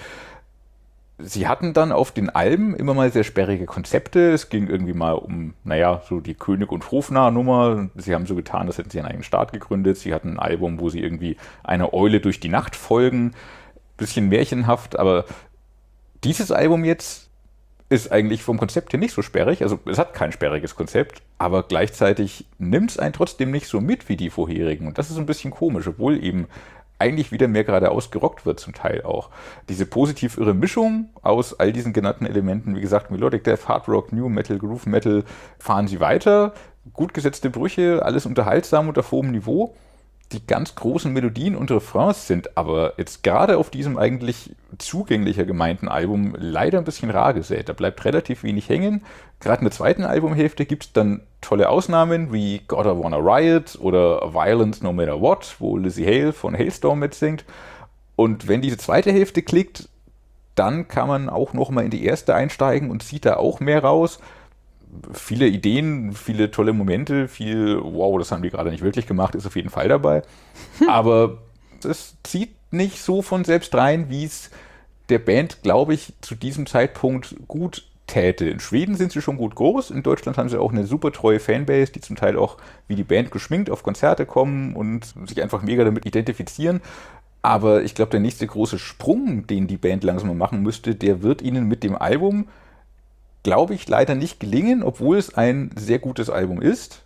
Sie hatten dann auf den Alben immer mal sehr sperrige Konzepte. Es ging irgendwie mal um, naja, so die König- und Hofnarr-Nummer. Sie haben so getan, als hätten sie einen eigenen Staat gegründet. Sie hatten ein Album, wo sie irgendwie einer Eule durch die Nacht folgen. Bisschen märchenhaft, aber dieses Album jetzt ist eigentlich vom Konzept her nicht so sperrig. Also es hat kein sperriges Konzept, aber gleichzeitig nimmt es einen trotzdem nicht so mit wie die vorherigen. Und das ist ein bisschen komisch, obwohl eben eigentlich wieder mehr geradeaus gerockt wird zum Teil auch. Diese positiv irre Mischung aus all diesen genannten Elementen, wie gesagt, Melodic Death, Hard Rock, New Metal, Groove Metal, fahren sie weiter. Gut gesetzte Brüche, alles unterhaltsam und auf hohem Niveau. Die ganz großen Melodien und Refrains sind aber jetzt gerade auf diesem eigentlich zugänglicher gemeinten Album leider ein bisschen rar gesät. Da bleibt relativ wenig hängen. Gerade in der zweiten Albumhälfte gibt es dann tolle Ausnahmen wie Gotta Wanna Riot oder Violence No Matter What, wo Lizzie Hale von Hailstorm mitsingt. Und wenn diese zweite Hälfte klickt, dann kann man auch nochmal in die erste einsteigen und zieht da auch mehr raus. Viele Ideen, viele tolle Momente, viel, wow, das haben die gerade nicht wirklich gemacht, ist auf jeden Fall dabei. Aber es zieht nicht so von selbst rein, wie es der Band, glaube ich, zu diesem Zeitpunkt gut täte. In Schweden sind sie schon gut groß, in Deutschland haben sie auch eine super treue Fanbase, die zum Teil auch wie die Band geschminkt auf Konzerte kommen und sich einfach mega damit identifizieren. Aber ich glaube, der nächste große Sprung, den die Band langsam mal machen müsste, der wird ihnen mit dem Album, glaube ich, leider nicht gelingen, obwohl es ein sehr gutes Album ist.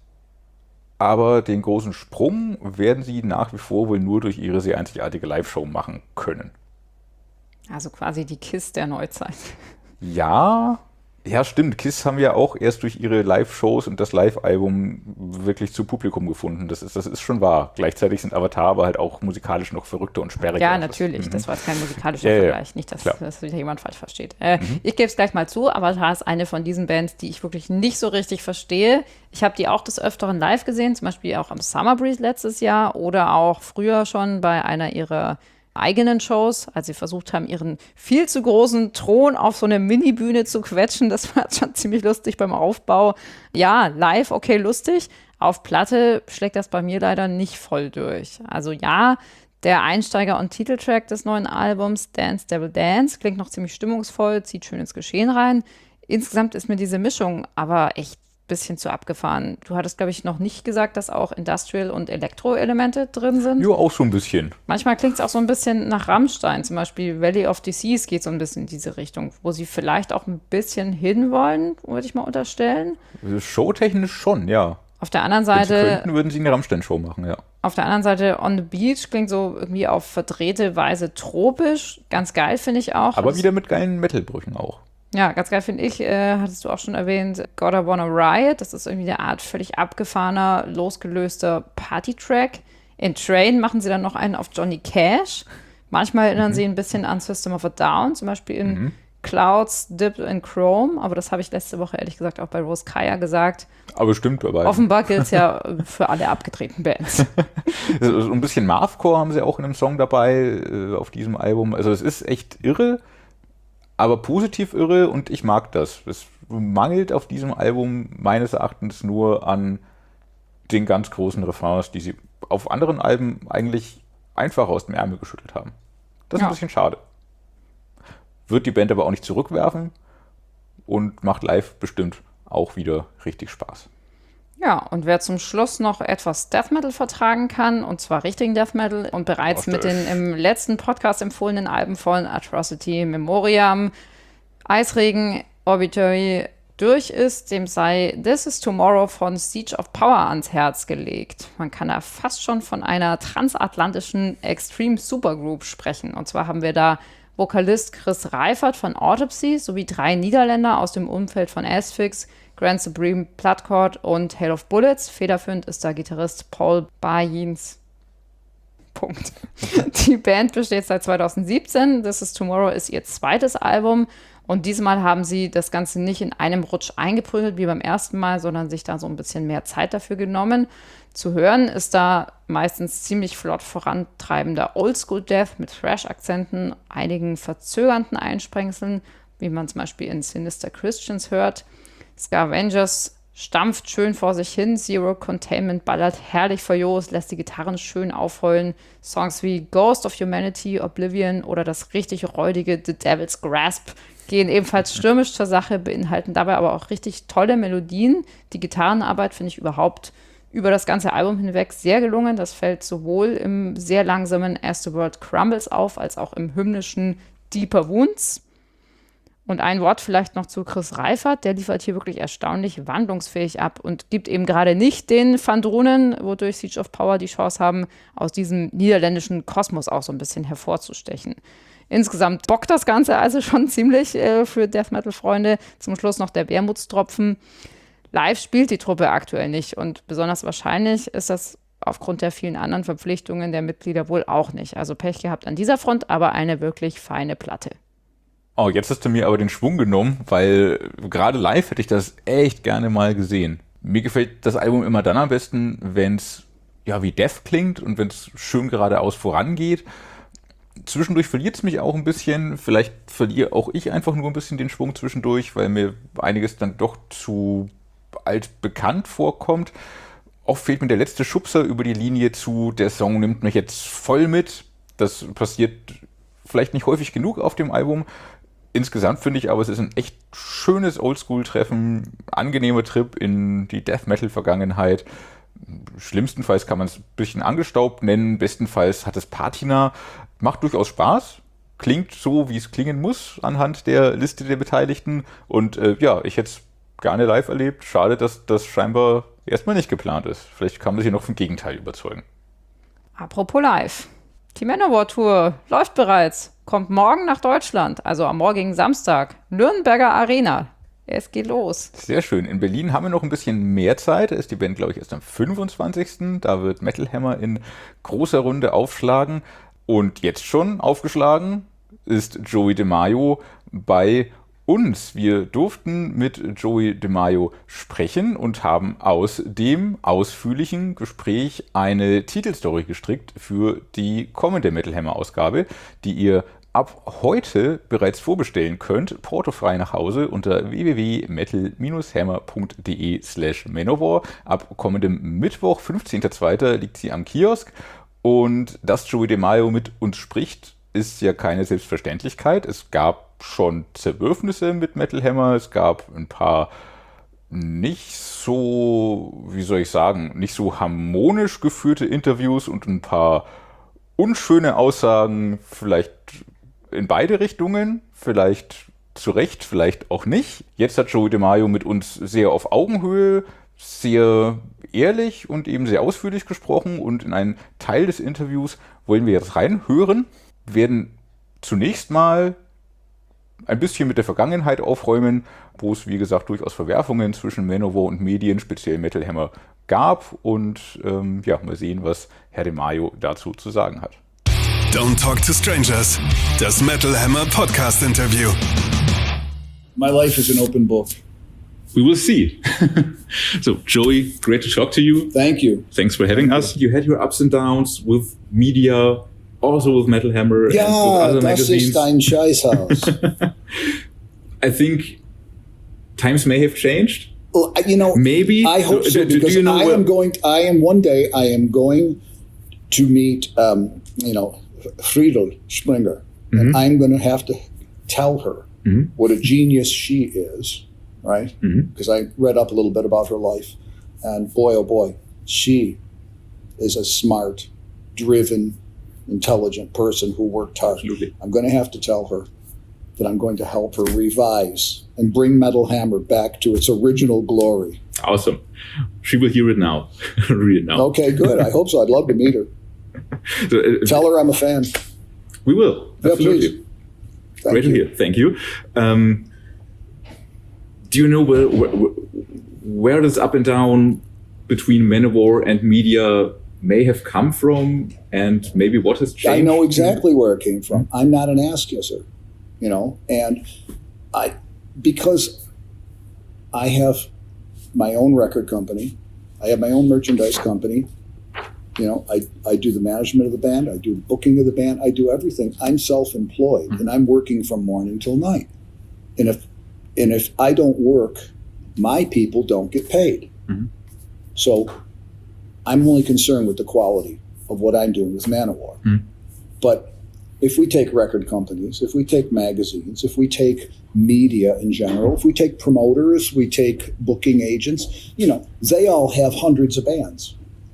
Aber den großen Sprung werden sie nach wie vor wohl nur durch ihre sehr einzigartige Live-Show machen können. Also quasi die KISS der Neuzeit. Ja, ja stimmt. KISS haben ja auch erst durch ihre Live-Shows und das Live-Album wirklich zu Publikum gefunden. Das ist, das ist schon wahr. Gleichzeitig sind Avatar aber halt auch musikalisch noch verrückter und sperriger. Ja, natürlich. Das, das war jetzt kein musikalischer ja, Vergleich. Ja, nicht, dass klar. das wieder jemand falsch versteht. Äh, mhm. Ich gebe es gleich mal zu. Avatar ist eine von diesen Bands, die ich wirklich nicht so richtig verstehe. Ich habe die auch des Öfteren live gesehen, zum Beispiel auch am Summer Breeze letztes Jahr oder auch früher schon bei einer ihrer eigenen Shows, als sie versucht haben, ihren viel zu großen Thron auf so eine Mini-Bühne zu quetschen. Das war schon ziemlich lustig beim Aufbau. Ja, live, okay, lustig. Auf Platte schlägt das bei mir leider nicht voll durch. Also ja, der Einsteiger und Titeltrack des neuen Albums, Dance Devil Dance, klingt noch ziemlich stimmungsvoll, zieht schön ins Geschehen rein. Insgesamt ist mir diese Mischung aber echt bisschen zu abgefahren. Du hattest, glaube ich, noch nicht gesagt, dass auch Industrial- und Elektro-Elemente drin sind. Ja, auch so ein bisschen. Manchmal klingt es auch so ein bisschen nach Rammstein. Zum Beispiel Valley of Disease geht so ein bisschen in diese Richtung, wo sie vielleicht auch ein bisschen hinwollen, würde ich mal unterstellen. Showtechnisch schon, ja. Auf der anderen Seite... Wenn sie könnten, würden sie eine Rammstein-Show machen, ja. Auf der anderen Seite On the Beach klingt so irgendwie auf verdrehte Weise tropisch. Ganz geil, finde ich auch. Aber wieder mit geilen Metal-Brüchen auch. Ja, ganz geil finde ich, äh, hattest du auch schon erwähnt, Gotta Wanna Riot. Das ist irgendwie eine Art völlig abgefahrener, losgelöster Party-Track. In Train machen sie dann noch einen auf Johnny Cash. Manchmal erinnern mhm. sie ein bisschen an System of a Down, zum Beispiel in mhm. Clouds Dip in Chrome, aber das habe ich letzte Woche ehrlich gesagt auch bei Rose Kaya gesagt. Aber stimmt dabei. Offenbar gilt es ja für alle abgedrehten Bands. So ein bisschen Mathcore haben sie auch in einem Song dabei äh, auf diesem Album. Also es ist echt irre, aber positiv irre und ich mag das. Es mangelt auf diesem Album meines Erachtens nur an den ganz großen Refrains, die sie auf anderen Alben eigentlich einfach aus dem Ärmel geschüttelt haben. Das ist ja ein bisschen schade. Wird die Band aber auch nicht zurückwerfen und macht live bestimmt auch wieder richtig Spaß. Ja, und wer zum Schluss noch etwas Death Metal vertragen kann, und zwar richtigen Death Metal und bereits mit den im letzten Podcast empfohlenen Alben von Atrocity, Memoriam, Eisregen, Obituary durch ist, dem sei This Is Tomorrow von Siege of Power ans Herz gelegt. Man kann da fast schon von einer transatlantischen Extreme Supergroup sprechen. Und zwar haben wir da Vokalist Chris Reifert von Autopsy sowie drei Niederländer aus dem Umfeld von Asphyx, Grand Supreme, Bloodcord und Hail of Bullets. Federführend ist da Gitarrist Paul Bayins. Punkt. Die Band besteht seit zweitausendsiebzehn. This Is Tomorrow ist ihr zweites Album. Und diesmal haben sie das Ganze nicht in einem Rutsch eingeprügelt wie beim ersten Mal, sondern sich da so ein bisschen mehr Zeit dafür genommen. Zu hören ist da meistens ziemlich flott vorantreibender Oldschool-Death mit Thrash-Akzenten, einigen verzögernden Einsprengseln, wie man zum Beispiel in Sinister Christians hört. Scavengers stampft schön vor sich hin, Zero Containment ballert herrlich furios, lässt die Gitarren schön aufheulen. Songs wie Ghost of Humanity, Oblivion oder das richtig räudige The Devil's Grasp gehen ebenfalls stürmisch zur Sache, beinhalten dabei aber auch richtig tolle Melodien. Die Gitarrenarbeit finde ich überhaupt über das ganze Album hinweg sehr gelungen. Das fällt sowohl im sehr langsamen As the World Crumbles auf, als auch im hymnischen Deeper Wounds. Und ein Wort vielleicht noch zu Chris Reifert, der liefert hier wirklich erstaunlich wandlungsfähig ab und gibt eben gerade nicht den Fandronen, wodurch Siege of Power die Chance haben, aus diesem niederländischen Kosmos auch so ein bisschen hervorzustechen. Insgesamt bockt das Ganze also schon ziemlich äh, für Death Metal-Freunde. Zum Schluss noch der Wermutstropfen. Live spielt die Truppe aktuell nicht und besonders wahrscheinlich ist das aufgrund der vielen anderen Verpflichtungen der Mitglieder wohl auch nicht. Also Pech gehabt an dieser Front, aber eine wirklich feine Platte. Oh, jetzt hast du mir aber den Schwung genommen, weil gerade live hätte ich das echt gerne mal gesehen. Mir gefällt das Album immer dann am besten, wenn es ja wie Death klingt und wenn es schön geradeaus vorangeht. Zwischendurch verliert es mich auch ein bisschen. Vielleicht verliere auch ich einfach nur ein bisschen den Schwung zwischendurch, weil mir einiges dann doch zu altbekannt vorkommt. Oft fehlt mir der letzte Schubser über die Linie zu, der Song nimmt mich jetzt voll mit. Das passiert vielleicht nicht häufig genug auf dem Album. Insgesamt finde ich aber, es ist ein echt schönes Oldschool-Treffen, angenehmer Trip in die Death-Metal-Vergangenheit. Schlimmstenfalls kann man es ein bisschen angestaubt nennen, bestenfalls hat es Patina. Macht durchaus Spaß, klingt so, wie es klingen muss anhand der Liste der Beteiligten. Und äh, ja, ich hätte es gerne live erlebt. Schade, dass das scheinbar erstmal nicht geplant ist. Vielleicht kann man sich noch vom Gegenteil überzeugen. Apropos live. Die Manowar-Tour läuft bereits, kommt morgen nach Deutschland, also am morgigen Samstag. Nürnberger Arena. Es geht los. Sehr schön. In Berlin haben wir noch ein bisschen mehr Zeit. Da ist die Band, glaube ich, erst am fünfundzwanzigsten Da wird Metal Hammer in großer Runde aufschlagen. Und jetzt schon aufgeschlagen ist Joey DeMaio bei uns. Wir durften mit Joey DeMaio sprechen und haben aus dem ausführlichen Gespräch eine Titelstory gestrickt für die kommende Metal Hammer Ausgabe, die ihr ab heute bereits vorbestellen könnt, portofrei nach Hause unter w w w punkt metal hammer punkt d e slash manowar. Ab kommendem Mittwoch, fünfzehnten zweiten liegt sie am Kiosk. Und dass Joey DeMaio mit uns spricht, ist ja keine Selbstverständlichkeit. Es gab schon Zerwürfnisse mit Metal Hammer, es gab ein paar nicht so, wie soll ich sagen, nicht so harmonisch geführte Interviews und ein paar unschöne Aussagen, vielleicht in beide Richtungen, vielleicht zu Recht, vielleicht auch nicht. Jetzt hat Joey DeMaio mit uns sehr auf Augenhöhe, sehr ehrlich und eben sehr ausführlich gesprochen und in einen Teil des Interviews wollen wir jetzt reinhören. Wir werden zunächst mal ein bisschen mit der Vergangenheit aufräumen, wo es, wie gesagt, durchaus Verwerfungen zwischen Manowar und Medien, speziell Metal Hammer, gab und ähm, ja, mal sehen, was Herr DeMaio dazu zu sagen hat. Don't Talk to Strangers, das Metal Hammer Podcast Interview. My life is an open book. We will see. So, Joey, great to talk to you. Thank you. Thanks for having Thank us. You. you had your ups and downs with media, also with Metal Hammer Ja, and with other das magazines. ist ein Scheißhaus. I think times may have changed. Well, you know, Maybe. I hope so, Do- do because you know I where- am going. I am one day. I am going to meet, um, you know, Friedel Springer, and I'm going to have to tell her Mhm. what a genius she is, right? Mhm. Because I read up a little bit about her life, and boy, oh boy, she is a smart, driven, intelligent person who worked hard. Absolutely. I'm going to have to tell her that I'm going to help her revise and bring Metal Hammer back to its original glory. Awesome. She will hear it now. Read it now. Okay, good. I hope so. I'd love to meet her. So, uh, Tell her I'm a fan. we will. Yeah, Absolutely. please. Thank Great you. to hear. Thank you. Um, do you know where, where, where this up and down between Manowar and media may have come from, and maybe what has changed? I know exactly where it came from. I'm not an ass kisser, you know, and I because I have my own record company, I have my own merchandise company. You know, I, I do the management of the band, I do the booking of the band, I do everything. I'm self-employed, and I'm working from morning till night. And if and if I don't work, my people don't get paid. Mhm. So I'm only concerned with the quality of what I'm doing with Manowar. Mhm. But if we take record companies, if we take magazines, if we take media in general, if we take promoters, we take booking agents, you know, they all have hundreds of bands.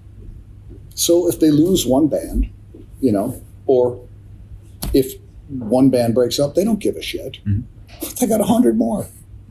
So if they lose one band, you know, or if one band breaks up, they don't give a shit. Mhm. They got a hundred more.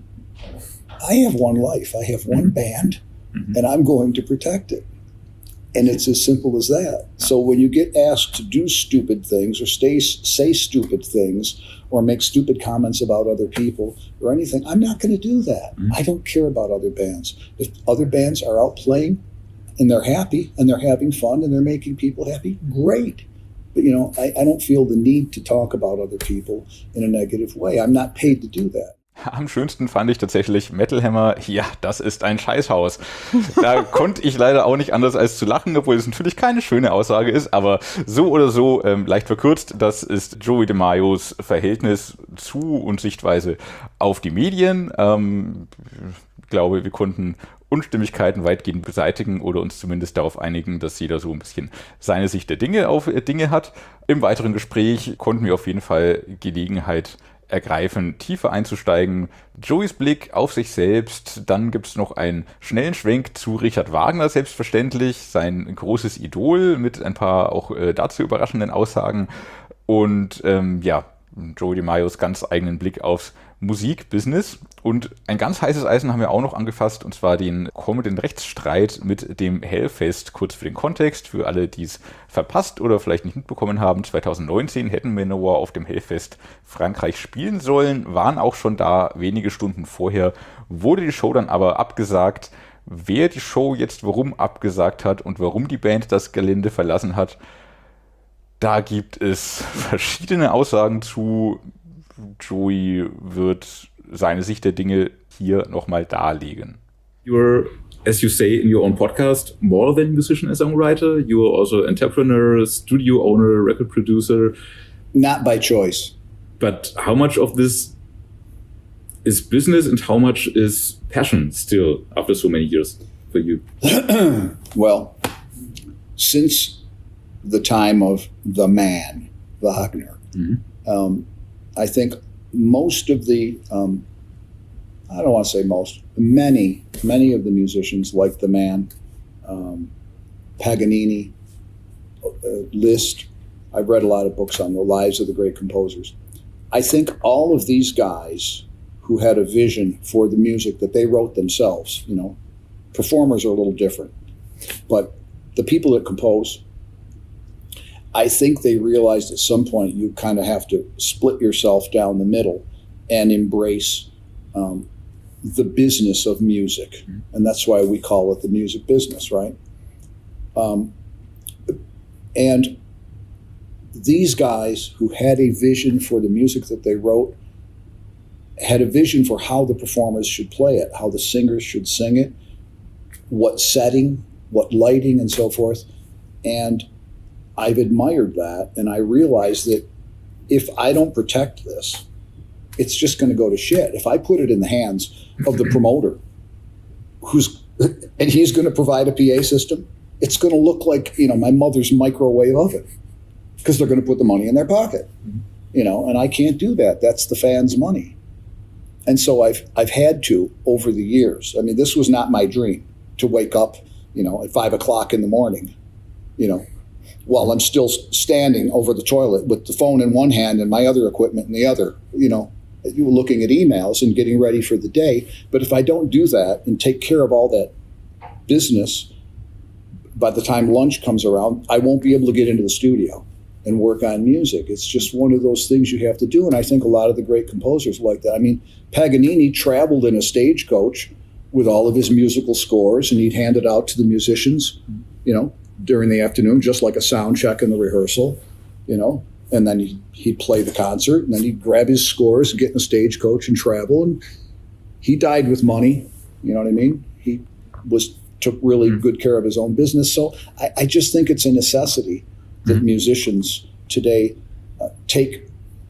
I have one life. I have one band, Mhm. and I'm going to protect it. And it's as simple as that. So when you get asked to do stupid things or stay, say stupid things or make stupid comments about other people or anything, I'm not going to do that. Mhm. I don't care about other bands. If other bands are out playing and they're happy and they're having fun and they're making people happy, great. But, you know, I, I don't feel the need to talk about other people in a negative way. I'm not paid to do that. Am schönsten fand ich tatsächlich Metal Hammer. Ja, das ist ein Scheißhaus. Da konnte ich leider auch nicht anders als zu lachen, obwohl es natürlich keine schöne Aussage ist, aber so oder so ähm, leicht verkürzt, das ist Joey DeMaios Verhältnis zu und Sichtweise auf die Medien. Ähm, ich glaube, wir konnten Unstimmigkeiten weitgehend beseitigen oder uns zumindest darauf einigen, dass jeder so ein bisschen seine Sicht der Dinge auf äh, Dinge hat. Im weiteren Gespräch konnten wir auf jeden Fall Gelegenheit ergreifen, tiefer einzusteigen. Joeys Blick auf sich selbst, dann gibt es noch einen schnellen Schwenk zu Richard Wagner, selbstverständlich, sein großes Idol mit ein paar auch äh, dazu überraschenden Aussagen und ähm, ja, Joey DeMaios ganz eigenen Blick aufs Musikbusiness. Und ein ganz heißes Eisen haben wir auch noch angefasst, und zwar den kommenden Rechtsstreit mit dem Hellfest. Kurz für den Kontext, für alle, die es verpasst oder vielleicht nicht mitbekommen haben. zwanzig neunzehn hätten Manowar auf dem Hellfest Frankreich spielen sollen, waren auch schon da. Wenige Stunden vorher wurde die Show dann aber abgesagt. Wer die Show jetzt warum abgesagt hat und warum die Band das Gelände verlassen hat, da gibt es verschiedene Aussagen zu. Joey wird seine Sicht der Dinge hier nochmal darlegen. You're, as you say in your own podcast, more than musician and songwriter. You are also entrepreneur, studio owner, record producer. Not by choice. But how much of this is business and how much is passion still after so many years for you? Well, since the time of the man, Wagner, Mm-hmm. um, I think most of the, um, I don't want to say most, many, many of the musicians like the man, um, Paganini, uh, Liszt. I've read a lot of books on the lives of the great composers. I think all of these guys who had a vision for the music that they wrote themselves, you know, performers are a little different, but the people that compose, I think they realized at some point you kind of have to split yourself down the middle and embrace um, the business of music. Mm-hmm. And that's why we call it the music business, right? Um, and these guys who had a vision for the music that they wrote, had a vision for how the performers should play it, how the singers should sing it, what setting, what lighting, and so forth. And I've admired that, and I realized that if I don't protect this, it's just going to go to shit. If I put it in the hands of the promoter, who's and he's going to provide a P A system, it's going to look like, you know, my mother's microwave oven, because they're going to put the money in their pocket, you know, and I can't do that. That's the fans' money. And so I've I've had to over the years. I mean, this was not my dream, to wake up, you know, at five o'clock in the morning, you know, while I'm still standing over the toilet with the phone in one hand and my other equipment in the other, you know, looking at emails and getting ready for the day. But if I don't do that and take care of all that business, by the time lunch comes around, I won't be able to get into the studio and work on music. It's just one of those things you have to do. And I think a lot of the great composers like that. I mean, Paganini traveled in a stagecoach with all of his musical scores, and he'd hand it out to the musicians, you know, during the afternoon, just like a sound check in the rehearsal, you know, and then he'd, he'd play the concert, and then he'd grab his scores and get in a stagecoach and travel. And he died with money, you know what I mean? He was took really mm-hmm. good care of his own business. So I, I just think it's a necessity that mm-hmm. musicians today uh, take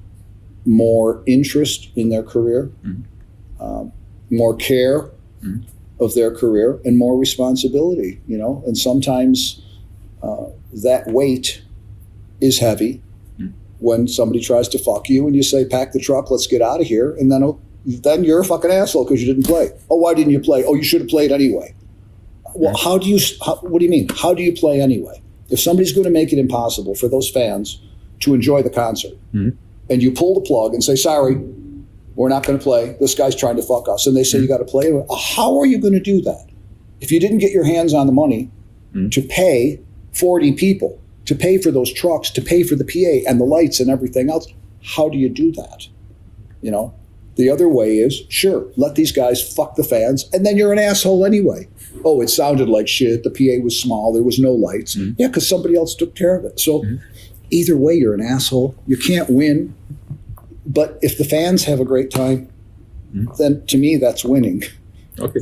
more interest in their career, mm-hmm. um, more care mm-hmm. of their career, and more responsibility, you know. And sometimes uh, that weight is heavy mm-hmm. when somebody tries to fuck you and you say, pack the truck, let's get out of here. And then, then you're a fucking asshole because you didn't play. Oh, why didn't you play? Oh, you should have played anyway. Well, how do you, how, what do you mean? How do you play anyway? If somebody's going to make it impossible for those fans to enjoy the concert, mm-hmm. and you pull the plug and say, sorry, we're not going to play, this guy's trying to fuck us, and they say mm-hmm. you got to play, how are you going to do that? If you didn't get your hands on the money mm-hmm. to pay forty people, to pay for those trucks, to pay for the P A and the lights and everything else, how do you do that? You know, the other way is, sure, let these guys fuck the fans, and then you're an asshole anyway. Oh, it sounded like shit. The P A was small. There was no lights. Mm-hmm. Yeah, because somebody else took care of it. So mm-hmm. either way, you're an asshole. You can't win. But if the fans have a great time, mm-hmm. then to me, that's winning. Okay.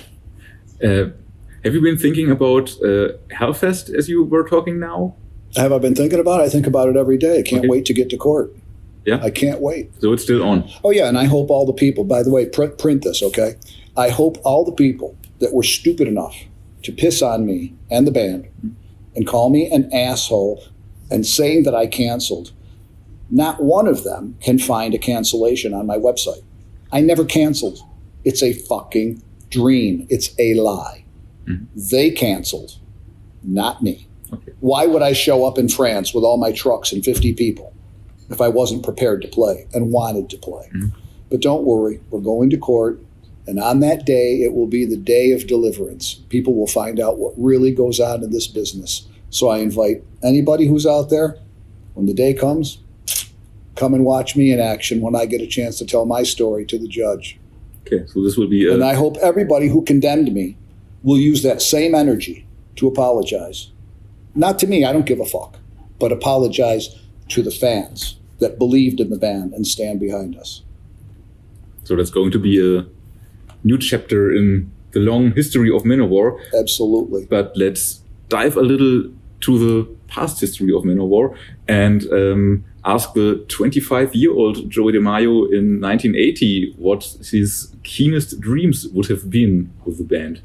Uh, have you been thinking about uh, Hellfest as you were talking now? Have I been thinking about it? I think about it every day. I can't okay. wait to get to court. Yeah. I can't wait. So it's still on. Oh, yeah. And I hope all the people, by the way, print, print this, okay? I hope all the people that were stupid enough to piss on me and the band and call me an asshole and saying that I canceled, not one of them can find a cancellation on my website. I never canceled. It's a fucking dream. It's a lie. Mm-hmm. They canceled, not me. Okay. Why would I show up in France with all my trucks and fifty people if I wasn't prepared to play and wanted to play? Mm-hmm. But don't worry, we're going to court. And on that day, it will be the day of deliverance. People will find out what really goes on in this business. So I invite anybody who's out there, when the day comes, come and watch me in action when I get a chance to tell my story to the judge. Okay, so this will be a... And I hope everybody who condemned me will use that same energy to apologize. Not to me, I don't give a fuck, but apologize to the fans that believed in the band and stand behind us. So that's going to be a new chapter in the long history of Manowar. Absolutely. But let's dive a little to the past history of Manowar and um, ask the twenty-five-year-old Joey DeMaio in nineteen eighty what his keenest dreams would have been with the band.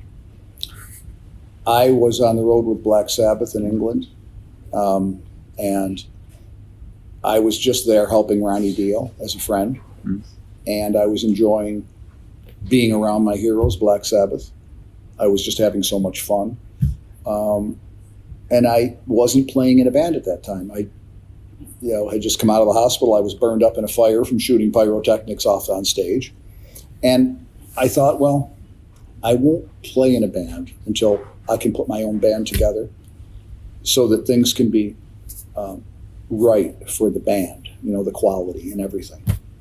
I was on the road with Black Sabbath in England, um, and I was just there helping Ronnie Dio as a friend, mm. and I was enjoying being around my heroes, Black Sabbath. I was just having so much fun. Um, and I wasn't playing in a band at that time. I you know, had just come out of the hospital. I was burned up in a fire from shooting pyrotechnics off on stage. And I thought, well, I won't play in a band until I can put my own band together so that things can be um, right for the band, you know, the quality and everything.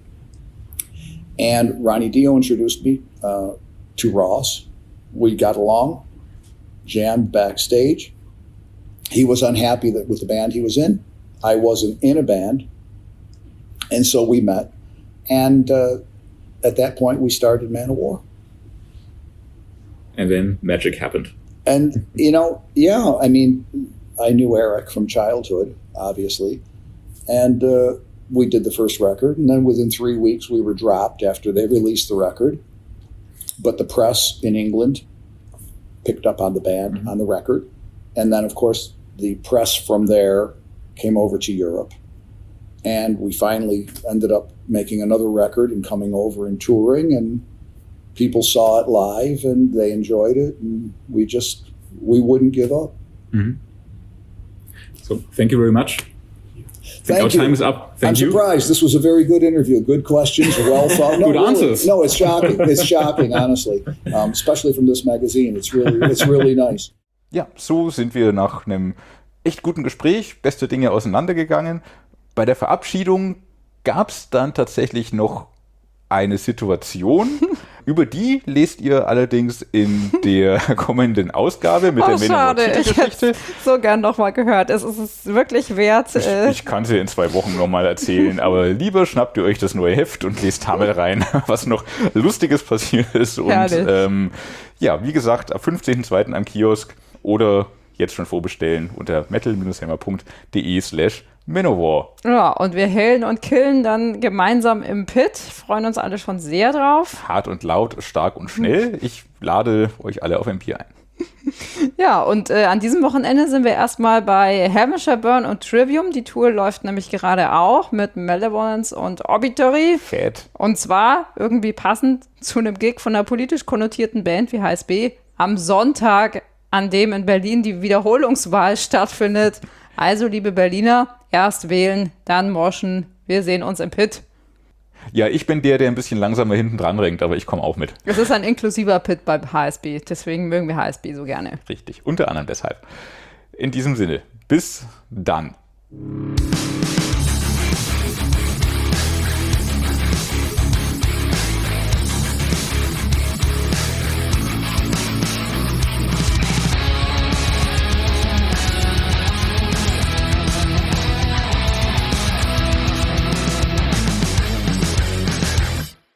And Ronnie Dio introduced me uh, to Ross. We got along, jammed backstage. He was unhappy that with the band he was in. I wasn't in a band. And so we met. And uh, at that point, we started Man of War. And then magic happened. And, you know, yeah, I mean, I knew Eric from childhood, obviously. And uh, we did the first record. And then within three weeks, we were dropped after they released the record. But the press in England picked up on the band, mm-hmm. on the record. And then, of course, the press from there came over to Europe. And we finally ended up making another record and coming over and touring. And people saw it live and they enjoyed it. And we just, we wouldn't give up. Mm-hmm. So thank you very much. Thank our you. Time is up. Thank I'm you. surprised. This was a very good interview. Good questions, well thought. No, Good really, answers. No, it's shocking. It's shocking, honestly. Um, especially from this magazine. It's really, it's really nice. Ja, so sind wir nach einem echt guten Gespräch, beste Dinge auseinandergegangen. Bei der Verabschiedung gab es dann tatsächlich noch eine Situation, über die lest ihr allerdings in der kommenden Ausgabe mit oh, der schade, ich hätte Geschichte. so gern nochmal gehört. Es ist es wirklich wert. Ich, Äh ich kann sie in zwei Wochen nochmal erzählen, aber lieber schnappt ihr euch das neue Heft und lest Hammel rein, was noch Lustiges passiert ist. Und ähm, ja, wie gesagt, ab fünfzehnten zweiten am Kiosk oder jetzt schon vorbestellen unter metal-hammer punkt de slash Manowar. Ja, und wir hellen und killen dann gemeinsam im Pit. Freuen uns alle schon sehr drauf. Hart und laut, stark und schnell. Ich lade euch alle auf ein Bier ein. Ja, und äh, an diesem Wochenende sind wir erstmal bei Havisham Burn und Trivium. Die Tour läuft nämlich gerade auch mit Malevolence und Obituary. Fett. Und zwar irgendwie passend zu einem Gig von einer politisch konnotierten Band wie H S B am Sonntag, an dem in Berlin die Wiederholungswahl stattfindet. Also, liebe Berliner, erst wählen, dann moschen. Wir sehen uns im Pit. Ja, ich bin der, der ein bisschen langsamer hinten dran rennt, aber ich komme auch mit. Es ist ein inklusiver Pit beim H S B, deswegen mögen wir H S B so gerne. Richtig, unter anderem deshalb. In diesem Sinne, bis dann.